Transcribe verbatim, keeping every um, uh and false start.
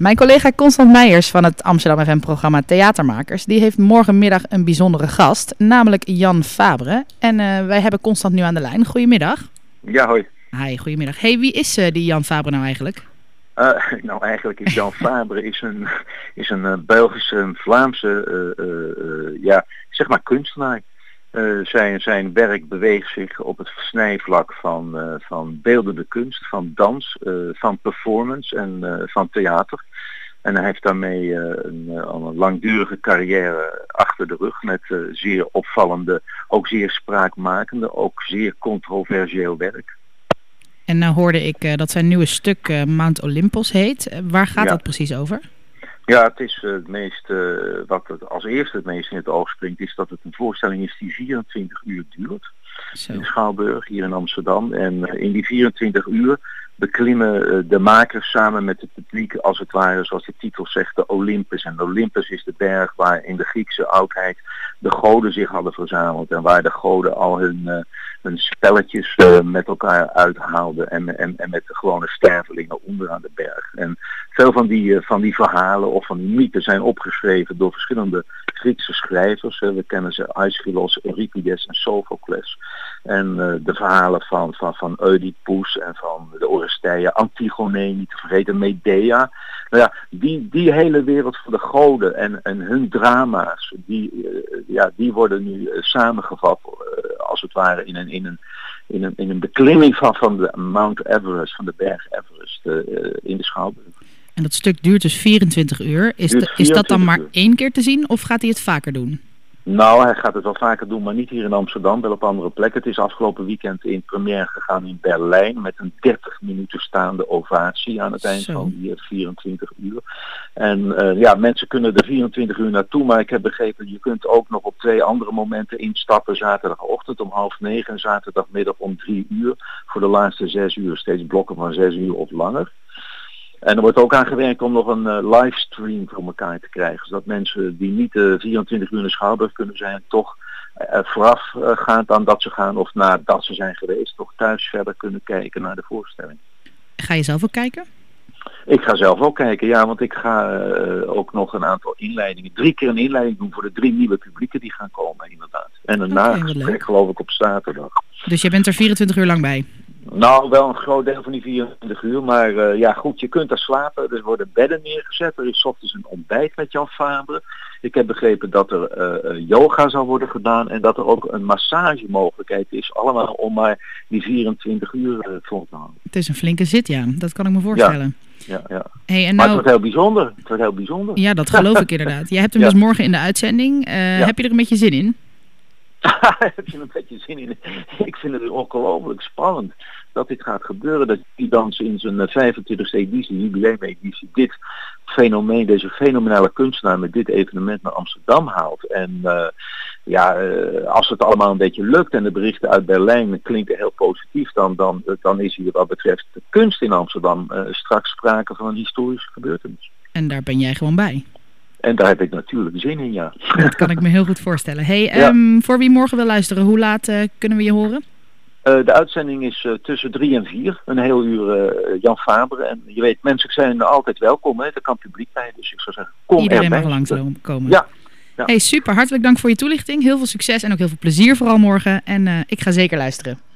Mijn collega Constant Meijers van het Amsterdam F M-programma Theatermakers, die heeft morgenmiddag een bijzondere gast, namelijk Jan Fabre. En uh, wij hebben Constant nu aan de lijn. Goedemiddag. Ja, hoi. Hi, goedemiddag. Hey, wie is uh, die Jan Fabre nou eigenlijk? Uh, nou, eigenlijk is Jan Fabre is een, is een uh, Belgische, een Vlaamse, uh, uh, uh, ja, zeg maar kunstenaar. Uh, zijn, zijn werk beweegt zich op het snijvlak van, uh, van beeldende kunst, van dans, uh, van performance en uh, van theater. En hij heeft daarmee uh, een, uh, al een langdurige carrière achter de rug met uh, zeer opvallende, ook zeer spraakmakende, ook zeer controversieel werk. En nou hoorde ik uh, dat zijn nieuwe stuk uh, Mount Olympus heet. Uh, waar gaat ja. dat precies over? Ja, het is uh, het meest, uh, wat het als eerste het meest in het oog springt, is dat het een voorstelling is die vierentwintig uur duurt. Zo. In Schouwburg, hier in Amsterdam. En uh, in die vierentwintig uur beklimmen uh, de makers samen met het publiek, als het ware, zoals de titel zegt, de Olympus. En de Olympus is de berg waar in de Griekse oudheid de goden zich hadden verzameld. En waar de goden al hun, uh, hun spelletjes uh, met elkaar uithaalden. En, en, en met de gewone stervelingen onderaan de berg. En veel van die, uh, van die verhalen of van die mythen zijn opgeschreven door verschillende Griekse schrijvers. Uh, we kennen ze Aeschylus, Euripides en Sophocles. En uh, de verhalen van, van, van Oedipus en van de Oresteia, Antigone, niet te vergeten, Medea. Nou ja, die, die hele wereld van de goden en, en hun drama's, die, uh, ja, die worden nu uh, samengevat uh, als het ware in een, in een, in een, in een beklimming van, van de Mount Everest, van de berg Everest uh, in de Schouwburg. En dat stuk duurt dus vierentwintig uur. Is, de, is dat dan maar uur. één keer te zien of gaat hij het vaker doen? Nou, hij gaat het wel vaker doen, maar niet hier in Amsterdam, wel op andere plekken. Het is afgelopen weekend in première gegaan in Berlijn met een dertig minuten staande ovatie aan het Zo. eind van die vierentwintig uur. En uh, ja, mensen kunnen er vierentwintig uur naartoe, maar ik heb begrepen, je kunt ook nog op twee andere momenten instappen. Zaterdagochtend om half negen en zaterdagmiddag om drie uur. Voor de laatste zes uur, steeds blokken van zes uur of langer. En er wordt ook aan gewerkt om nog een uh, livestream voor elkaar te krijgen. Zodat mensen die niet uh, vierentwintig uur in de Schouwburg kunnen zijn, toch uh, vooraf uh, gaan aan dat ze gaan of nadat ze zijn geweest, toch thuis verder kunnen kijken naar de voorstelling. Ga je zelf ook kijken? Ik ga zelf ook kijken, ja, want ik ga uh, ook nog een aantal inleidingen, drie keer een inleiding doen voor de drie nieuwe publieken die gaan komen inderdaad. En een okay, nagesprek geloof ik op zaterdag. Dus je bent er vierentwintig uur lang bij? Nou, wel een groot deel van die vierentwintig uur, maar uh, ja goed, je kunt daar slapen. Er worden bedden neergezet, er is 's ochtends een ontbijt met Jan Fabre. Ik heb begrepen dat er uh, uh, yoga zal worden gedaan en dat er ook een massagemogelijkheid is. Allemaal om maar die vierentwintig uur uh, vol te houden. Het is een flinke zit, ja. Dat kan ik me voorstellen. Ja, ja. ja. Hey, en maar nou... het wordt heel bijzonder. Het wordt heel bijzonder. Ja, dat geloof ik inderdaad. Jij hebt hem ja. dus morgen in de uitzending. Uh, ja. Heb je er een beetje zin in? Heb je er een beetje zin in? Ik vind het ongelooflijk spannend dat dit gaat gebeuren. Dat die dans in zijn vijfentwintigste editie, jubileumeditie, dit fenomeen, deze fenomenale kunstenaar met dit evenement naar Amsterdam haalt. En uh, ja, uh, als het allemaal een beetje lukt en de berichten uit Berlijn klinken heel positief, dan, dan, dan is hier wat betreft de kunst in Amsterdam uh, straks sprake van een historische gebeurtenis. En daar ben jij gewoon bij? En daar heb ik natuurlijk zin in, ja. Dat kan ik me heel goed voorstellen. Hey, ja. um, voor wie morgen wil luisteren, hoe laat uh, kunnen we je horen? Uh, de uitzending is uh, tussen drie en vier. Een heel uur uh, Jan Fabre. En je weet, mensen zijn altijd welkom. Hè. Er kan publiek bij. Dus ik zou zeggen, kom Iedereen erbij. mag langskomen. Ja. ja. Hey, super. Hartelijk dank voor je toelichting. Heel veel succes en ook heel veel plezier vooral morgen. En uh, ik ga zeker luisteren.